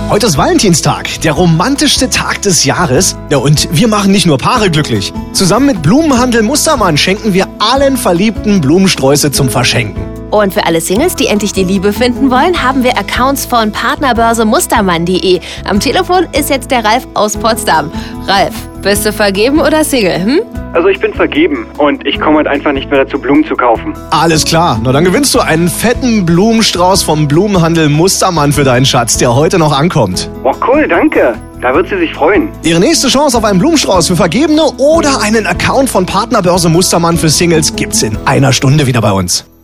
Heute ist Valentinstag, der romantischste Tag des Jahres. Ja, und wir machen nicht nur Paare glücklich. Zusammen mit Blumenhandel Mustermann schenken wir allen Verliebten Blumensträuße zum Verschenken. Und für alle Singles, die endlich die Liebe finden wollen, haben wir Accounts von Partnerbörse Mustermann.de. Am Telefon ist jetzt der Ralf aus Potsdam. Ralf, bist du vergeben oder Single? Also ich bin vergeben und ich komme halt einfach nicht mehr dazu, Blumen zu kaufen. Alles klar, na dann gewinnst du einen fetten Blumenstrauß vom Blumenhandel Mustermann für deinen Schatz, der heute noch ankommt. Oh cool, danke. Da wird sie sich freuen. Ihre nächste Chance auf einen Blumenstrauß für Vergebene oder einen Account von Partnerbörse Mustermann für Singles gibt's in einer Stunde wieder bei uns.